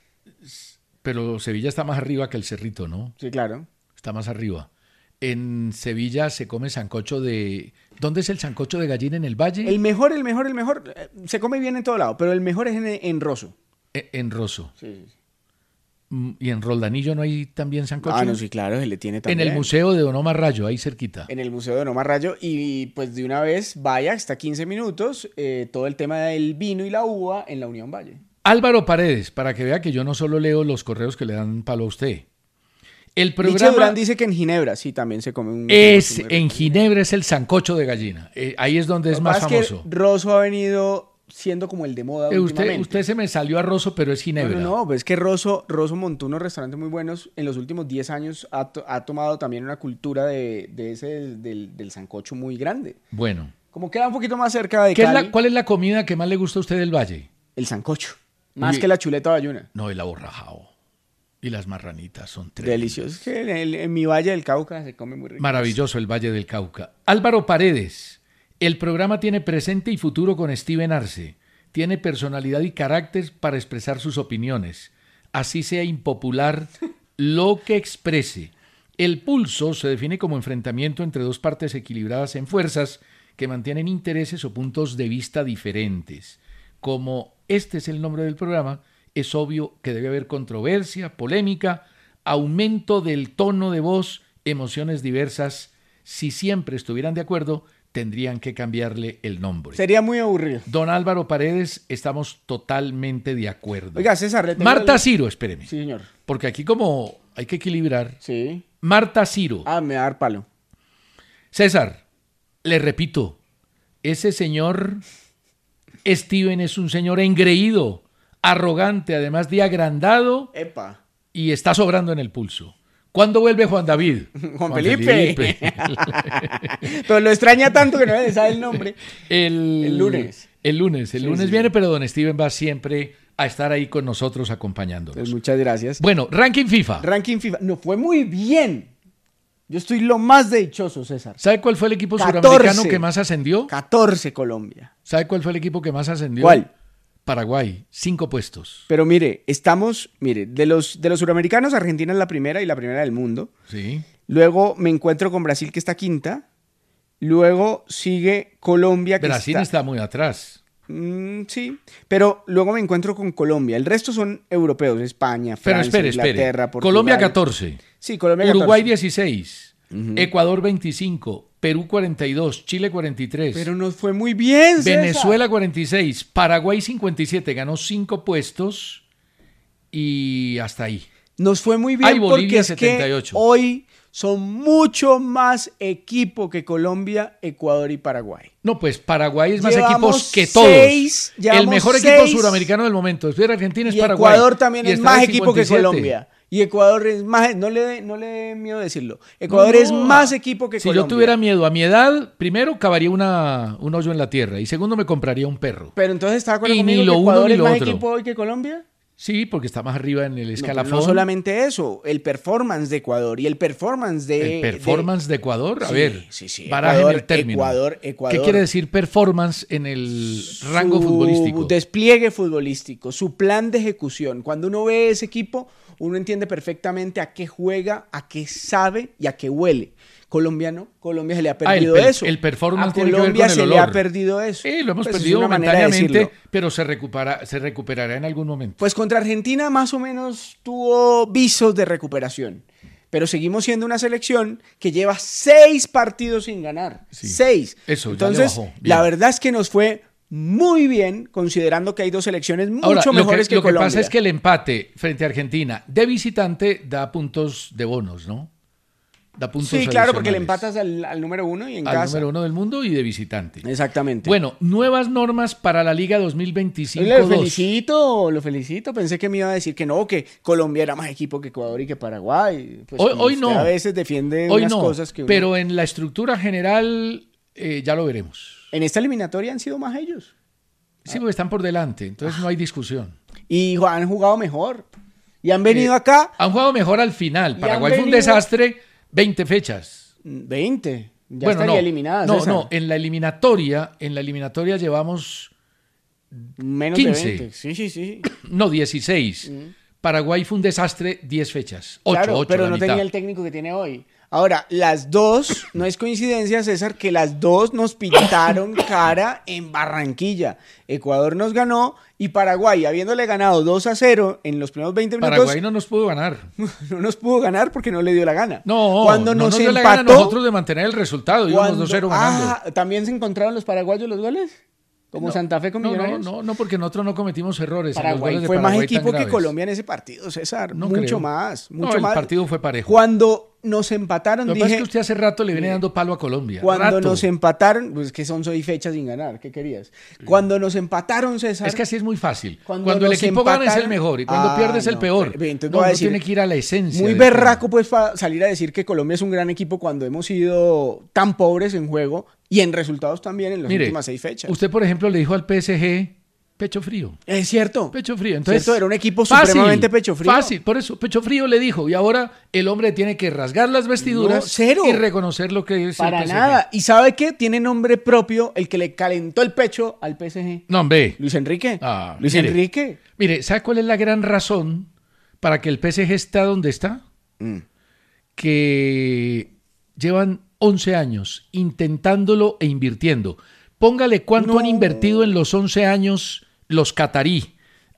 Pero Sevilla está más arriba que el Cerrito, ¿no?
Sí, claro.
Está más arriba. En Sevilla se come sancocho de... ¿Dónde es el sancocho de gallina? ¿En el Valle?
El mejor, el mejor, el mejor. eh, Se come bien en todo lado, pero el mejor es en, en Rosso.
E- En Rosso.
Sí, sí.
Mm, ¿Y en Roldanillo no hay también sancocho?
Ah, no, sí, claro, se le tiene
En
también.
el Museo de Don Omar Rayo, ahí cerquita.
En el Museo de Noma Rayo. Y pues de una vez vaya hasta quince minutos eh, todo el tema del vino y la uva en la Unión Valle.
Álvaro Paredes, para que vea que yo no solo leo los correos que le dan palo a usted. El
Licha
programa
Durán dice que en Ginebra sí también se come un.
es,
sancocho muy
en
rico.
Ginebra es el sancocho de gallina. Eh, ahí es donde
Lo
es
que
más
pasa es que
famoso.
Rosso ha venido siendo como el de moda
Eh, usted,
últimamente.
usted se me salió a Rosso, pero es
No,
Ginebra.
no, no, pues es que Rosso, Rosso montó unos restaurantes muy buenos. En los últimos diez años ha, to- ha tomado también una cultura de, de ese del, del, del sancocho muy grande.
Bueno,
Como queda un poquito más cerca de
¿qué es
Cali,
la, ¿cuál es la comida que más le gusta a usted del Valle?
el sancocho. Más
Uy.
que la chuleta bayuna.
No, el aborrajao. Y las marranitas son tremendas.
Delicioso. Es que en, el- en mi valle del Cauca se come muy rico.
Maravilloso el Valle del Cauca. Álvaro Paredes. El programa tiene presente y futuro con Steven Arce. Tiene personalidad y carácter para expresar sus opiniones. Así sea impopular lo que exprese. El pulso se define como enfrentamiento entre dos partes equilibradas en fuerzas que mantienen intereses o puntos de vista diferentes. Como este es el nombre del programa, es obvio que debe haber controversia, polémica, aumento del tono de voz, emociones diversas. Si siempre estuvieran de acuerdo, tendrían que cambiarle el nombre.
Sería muy aburrido.
Don Álvaro Paredes, estamos totalmente de acuerdo.
Oiga, César, le tengo
Marta
la-
Ciro, espéreme.
Sí, señor.
Porque aquí como hay que equilibrar.
Sí.
Marta Ciro.
Ah, me va a dar palo.
César, le repito, ese señor Steven es un señor engreído, arrogante, además de agrandado,
Epa.
y está sobrando en el pulso. ¿Cuándo vuelve Juan David?
Juan Felipe. Pero lo extraña tanto que no le sabe el nombre.
El,
El lunes.
El lunes, el
Sí,
lunes
sí,
viene,
sí.
pero don Steven va siempre a estar ahí con nosotros acompañándonos.
Pues muchas gracias.
Bueno, ranking FIFA.
Ranking FIFA. No, fue muy bien. Yo estoy lo más dichoso, César.
¿Sabe cuál fue el equipo
catorce.
suramericano que más ascendió?
catorce Colombia.
¿Sabe cuál fue el equipo que más ascendió?
¿Cuál?
Paraguay, cinco puestos.
Pero mire, estamos, mire, de los, de los suramericanos, Argentina es la primera y la primera del mundo.
Sí.
Luego me encuentro con Brasil, que está quinta. Luego sigue Colombia, que
Brasil
está...
está muy atrás.
Mm, sí, pero luego me encuentro con Colombia. El resto son europeos, España,
Pero
Francia,
espere,
Inglaterra,
espere.
Portugal.
Colombia catorce,
Sí, Colombia catorce.
Uruguay dieciséis,
Ujú.
Ecuador veinticinco, Perú cuarenta y dos, Chile cuarenta y tres,
Pero nos fue muy bien, César.
Venezuela cuarenta y seis, Paraguay cincuenta y siete, ganó cinco puestos y hasta ahí.
Nos fue muy bien
Ay, Bolivia,
porque es
setenta y ocho.
que hoy son mucho más equipo que Colombia, Ecuador y Paraguay.
No, pues Paraguay es más
Llevamos
equipos que todos.
seis,
el
llevamos
mejor
seis,
equipo suramericano del momento. Después de Argentina es
y
Paraguay.
Ecuador también
y
es
está
más
en
equipo que
cincuenta y siete.
Colombia. Y Ecuador es más, no le dé no le dé miedo decirlo. Ecuador
No,
es más equipo que
si
Colombia.
yo tuviera miedo a mi edad, primero cavaría una, un hoyo en la tierra y segundo me compraría un perro.
Pero entonces está de acuerdo
Y
conmigo
ni lo
que
uno
Ecuador
ni
es
lo
más
otro.
equipo hoy que Colombia.
Sí, porque está más arriba en el
No,
escalafón.
pero no solamente eso, el performance de Ecuador y el performance de...
¿El performance de, de Ecuador? A
Sí,
ver,
sí, sí.
barajen
Ecuador,
el término.
Ecuador, Ecuador.
¿Qué quiere decir performance en el rango
Su
futbolístico?
despliegue futbolístico, su plan de ejecución. Cuando uno ve ese equipo, uno entiende perfectamente a qué juega, a qué sabe y a qué huele. Colombia no, Colombia se le ha perdido
ah, el,
eso.
El performance
a
tiene que ver
Colombia
con el
se
olor.
le ha perdido eso.
Sí, lo hemos
Pues
perdido
es una manera de
momentáneamente,
decirlo.
pero se, recupera, se recuperará en algún momento.
Pues contra Argentina más o menos tuvo visos de recuperación. Pero seguimos siendo una selección que lleva seis partidos sin ganar.
Sí.
Seis.
Eso, ya
Entonces,
le bajó. Bien.
la verdad es que nos fue muy bien, considerando que hay dos selecciones mucho
Ahora, lo
mejores
que,
que,
lo que
Colombia.
pasa es que el empate frente a Argentina de visitante da puntos de bonos, ¿no? Da puntos
Sí, claro, porque le
adicionales
empatas al, al número uno y en
al
casa.
número uno del mundo y de visitante.
Exactamente.
Bueno, nuevas normas para la Liga dos mil veinticinco
Lo
dos.
felicito, lo felicito. Pensé que me iba a decir que no, que Colombia era más equipo que Ecuador y que Paraguay. Pues
Hoy,
como
hoy
usted
no.
A veces defiende
Hoy
unas
no,
cosas que uno...
pero en la estructura general eh, ya lo veremos.
En esta eliminatoria han sido más ellos.
Sí, porque están por delante, entonces no hay discusión.
Y han jugado mejor. Y han venido eh, acá...
Han jugado mejor al final. Paraguay fue un
venido...
desastre, veinte fechas.
veinte. Ya
bueno,
estaría
no,
eliminada.
No,
César.
no, en la eliminatoria, en la eliminatoria llevamos
menos
quince.
de veinte. Sí, sí, sí.
No, dieciséis. Mm. Paraguay fue un desastre, diez fechas. ocho,
claro,
ocho,
pero
la
no
mitad.
tenía el técnico que tiene hoy. Ahora, las dos, no es coincidencia, César, que las dos nos pintaron cara en Barranquilla. Ecuador nos ganó y Paraguay, habiéndole ganado dos a cero en los primeros veinte minutos...
Paraguay no nos pudo ganar.
No nos pudo ganar porque no le dio la gana.
No,
cuando
no
nos,
nos dio
empató,
la gana a nosotros de mantener el resultado. Íbamos dos cero ganando.
Ah, ¿también se encontraron los paraguayos los goles? ¿Como
no,
Santa Fe con
no,
Millonarios?
No, no, no, porque nosotros no cometimos errores.
Paraguay
en los goles de
fue
Paraguay
más equipo
tan
que
graves.
Colombia en ese partido, César.
No
mucho
creo.
más, mucho
no, el
más.
El partido fue parejo.
Cuando nos empataron,
Lo que
dije...
pasa es que usted hace rato le viene dando palo a Colombia.
Cuando
rato.
nos empataron, pues que son seis fechas sin ganar, ¿qué querías? Cuando nos empataron, César...
Es que así es muy fácil.
Cuando,
cuando el equipo
empataron,
gana es el mejor y cuando
ah,
pierde es el
no,
peor.
Pero, entonces
no,
voy a
no
decir,
tiene que ir a la esencia.
Muy
del
berraco,
tema.
pues, para salir a decir que Colombia es un gran equipo cuando hemos sido tan pobres en juego y en resultados también en las
Mire,
últimas seis fechas.
Usted, por ejemplo, le dijo al P S G... Pecho frío.
Es cierto.
Pecho frío. Entonces,
¿Cierto? Era un equipo
fácil,
supremamente pecho frío.
Fácil, por eso, pecho frío le dijo. Y ahora el hombre tiene que rasgar las vestiduras
no, cero.
y reconocer lo que es
Para
el P S G.
nada. ¿Y sabe qué? Tiene nombre propio el que le calentó el pecho al P S G.
No, hombre.
Luis Enrique.
Ah,
Luis
mire,
Enrique.
Mire, ¿sabe cuál es la gran razón para que el P S G está donde está?
Mm.
Que llevan once años intentándolo e invirtiendo. Póngale cuánto
No.
han invertido en los once años los catarí,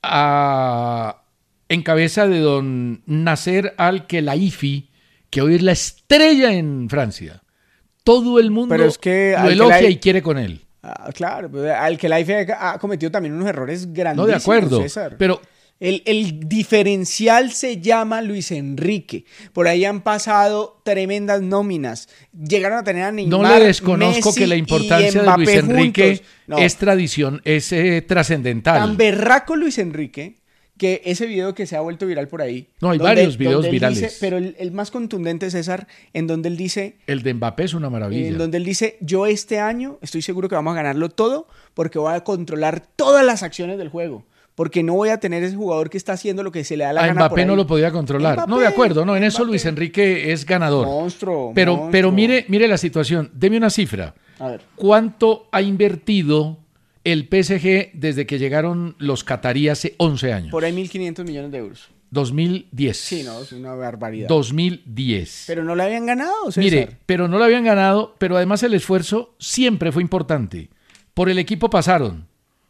a, en cabeza de don Nasser Al-Khelaifi, que hoy es la estrella en Francia. Todo el mundo
Pero es que
lo elogia
Al-Khelaifi-
y quiere con él.
Ah, claro, pues, al que la I F A ha cometido también unos errores grandísimos,
No, de acuerdo.
César.
Pero
El, el diferencial se llama Luis Enrique. Por ahí han pasado tremendas nóminas. Llegaron a tener a Neymar,
no le desconozco
Messi
que la
y
importancia de
Mbappé
Luis Enrique
juntos. No,
es tradición, es eh, trascendental.
tan berraco Luis Enrique que ese video que se ha vuelto viral por ahí.
No, hay
donde-
varios videos
donde él
virales.
dice- pero el, el más contundente, César, en donde él dice...
El de Mbappé es una maravilla.
En donde él dice, yo este año estoy seguro que vamos a ganarlo todo porque voy a controlar todas las acciones del juego. Porque no voy a tener ese jugador que está haciendo lo que se le da la
A
gana por
Mbappé
ahí.
no lo podía controlar.
Mbappé,
no, de acuerdo, no, en eso
Mbappé.
Luis Enrique es ganador.
Monstruo,
pero,
monstruo.
pero mire, mire la situación. Deme una cifra.
A ver.
¿Cuánto ha invertido el P S G desde que llegaron los catarí hace once años?
Por ahí mil quinientos millones de euros.
dos mil diez.
Sí, no, es una barbaridad.
dos mil diez.
Pero no le habían ganado, César.
Mire, pero no lo habían ganado, pero además el esfuerzo siempre fue importante. Por el equipo pasaron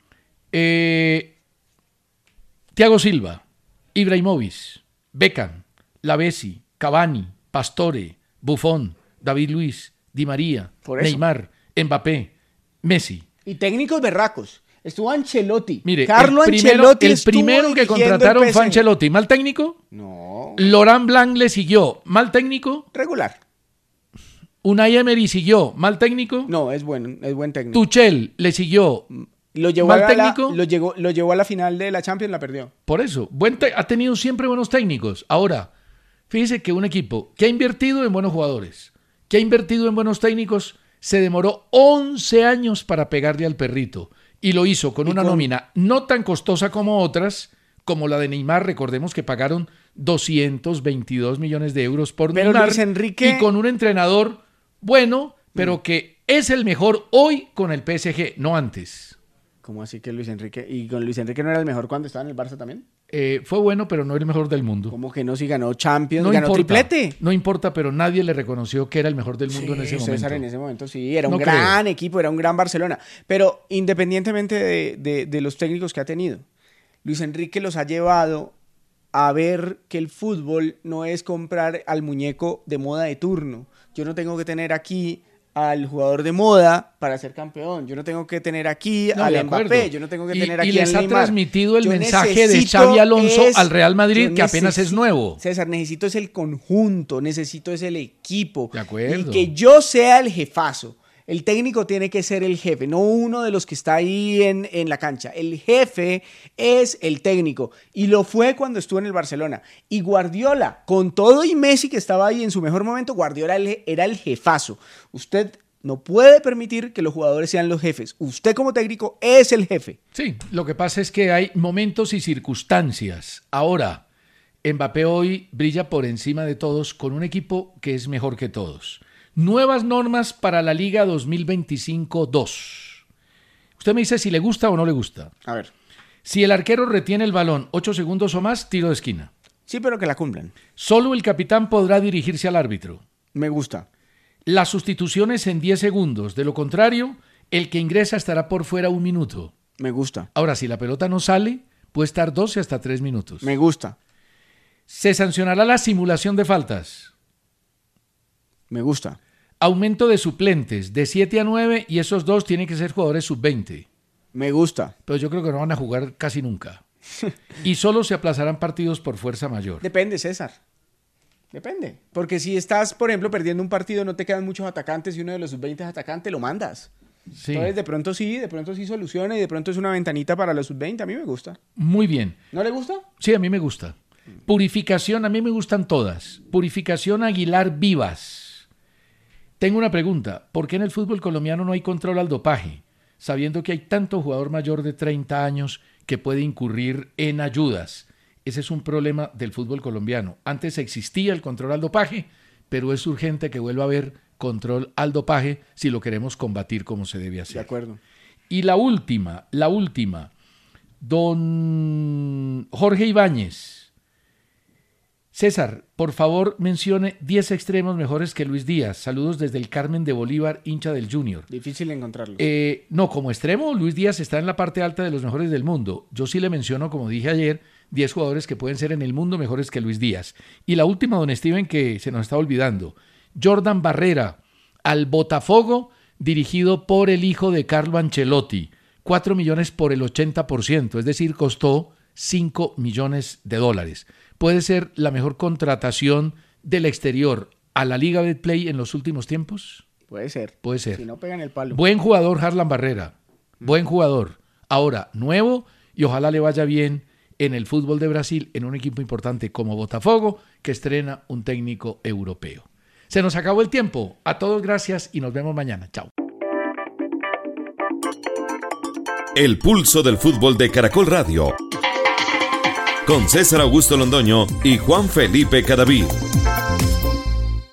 eh, Thiago Silva, Ibrahimovic, Beckham, Lavezzi, Cavani, Pastore, Buffon, David Luiz, Di María,
Por eso.
Neymar, Mbappé, Messi.
Y técnicos berracos. Estuvo Ancelotti.
Mire,
Carlo
el primero,
Ancelotti
el
estuvo
primero que
dirigiendo
contrataron
el
fue
P S G.
Ancelotti. ¿Mal técnico?
No.
Laurent Blanc le siguió, ¿mal técnico?
Regular.
Unai Emery siguió, ¿mal técnico?
No, es bueno, es buen técnico.
Tuchel le siguió,
Lo llevó,
¿mal
a
técnico?
La, lo, llegó, lo llevó a la final de la Champions, la perdió.
Por eso, buen te- ha tenido siempre buenos técnicos. Ahora, fíjese que un equipo que ha invertido en buenos jugadores, que ha invertido en buenos técnicos, se demoró once años para pegarle al perrito. Y lo hizo con
Y
una
con-
nómina no tan costosa como otras, como la de Neymar. Recordemos que pagaron doscientos veintidós millones de euros por
Pero
Neymar.
Luis Enrique-
Y con un entrenador bueno, pero que es el mejor hoy con el P S G, no antes.
¿Cómo así que Luis Enrique? ¿Y con Luis Enrique no era el mejor cuando estaba en el Barça también?
Eh, fue bueno, pero no el mejor del mundo.
¿Cómo que no? Si ganó Champions,
No
ganó
importa,
triplete.
no importa, pero nadie le reconoció que era el mejor del mundo
Sí,
en ese
César,
momento.
en ese momento sí, era un
No
gran
creo.
equipo, era un gran Barcelona. Pero independientemente de, de- de los técnicos que ha tenido, Luis Enrique los ha llevado a ver que el fútbol no es comprar al muñeco de moda de turno. Yo no tengo que tener aquí al jugador de moda para ser campeón. Yo no tengo que tener aquí
No,
al
de
Mbappé.
acuerdo.
Yo no tengo que
Y-
tener
y
aquí
les
al
ha
Neymar.
transmitido el
Yo
mensaje de
necesito
Xavi Alonso
es-
al Real Madrid,
yo
que apenas es
necesito-
nuevo.
César, necesito es el conjunto, necesito es el equipo.
De acuerdo.
Y que yo sea el jefazo. El técnico tiene que ser el jefe, no uno de los que está ahí en, en la cancha. El jefe es el técnico. Y lo fue cuando estuvo en el Barcelona. Y Guardiola, con todo y Messi que estaba ahí en su mejor momento, Guardiola el- era el jefazo. Usted no puede permitir que los jugadores sean los jefes. Usted como técnico es el jefe.
Sí, lo que pasa es que hay momentos y circunstancias. Ahora, Mbappé hoy brilla por encima de todos con un equipo que es mejor que todos. Nuevas normas para la Liga dos mil veinticinco dos. Usted me dice si le gusta o no le gusta.
A ver.
Si el arquero retiene el balón ocho segundos o más, tiro de esquina.
Sí, pero que la cumplan.
Solo el capitán podrá dirigirse al árbitro.
Me gusta.
Las sustituciones en diez segundos. De lo contrario, el que ingresa estará por fuera un minuto.
Me gusta.
Ahora, si la pelota no sale, puede estar doce hasta tres minutos.
Me gusta.
Se sancionará la simulación de faltas.
Me gusta.
Aumento de suplentes de siete a nueve y esos dos tienen que ser jugadores sub veinte.
Me gusta.
Pero yo creo que no van a jugar casi nunca. Y solo se aplazarán partidos por fuerza mayor.
Depende, César. Depende. Porque si estás, por ejemplo, perdiendo un partido, no te quedan muchos atacantes y uno de los sub veinte es atacante, lo mandas.
Sí.
Entonces, de pronto sí, de pronto sí soluciona y de pronto es una ventanita para los sub veinte. A mí me gusta.
Muy bien.
¿No le gusta?
Sí, a mí me gusta. Purificación, a mí me gustan todas. Purificación Aguilar Vivas. Tengo una pregunta. ¿Por qué en el fútbol colombiano no hay control al dopaje? Sabiendo que hay tanto jugador mayor de treinta años que puede incurrir en ayudas. Ese es un problema del fútbol colombiano. Antes existía el control al dopaje, pero es urgente que vuelva a haber control al dopaje si lo queremos combatir como se debe hacer.
De acuerdo.
Y la última, la última, don Jorge Ibáñez. César, por favor, mencione diez extremos mejores que Luis Díaz. Saludos desde el Carmen de Bolívar, hincha del Junior.
Difícil encontrarlo.
Eh, no, como extremo, Luis Díaz está en la parte alta de los mejores del mundo. Yo sí le menciono, como dije ayer, diez jugadores que pueden ser en el mundo mejores que Luis Díaz. Y la última, don Steven, que se nos está olvidando. Jordan Barrera, al Botafogo, dirigido por el hijo de Carlo Ancelotti. Cuatro millones por el ochenta por ciento, es decir, costó cinco millones de dólares. Puede ser la mejor contratación del exterior a la Liga Betplay en los últimos tiempos.
Puede ser.
Puede ser.
Si no pegan el palo.
Buen jugador Harlan Barrera, buen jugador. Ahora, nuevo y ojalá le vaya bien en el fútbol de Brasil en un equipo importante como Botafogo que estrena un técnico europeo. Se nos acabó el tiempo. A todos gracias y nos vemos mañana. Chao.
El pulso del fútbol de Caracol Radio. Con César Augusto Londoño y Juan Felipe Cadavid.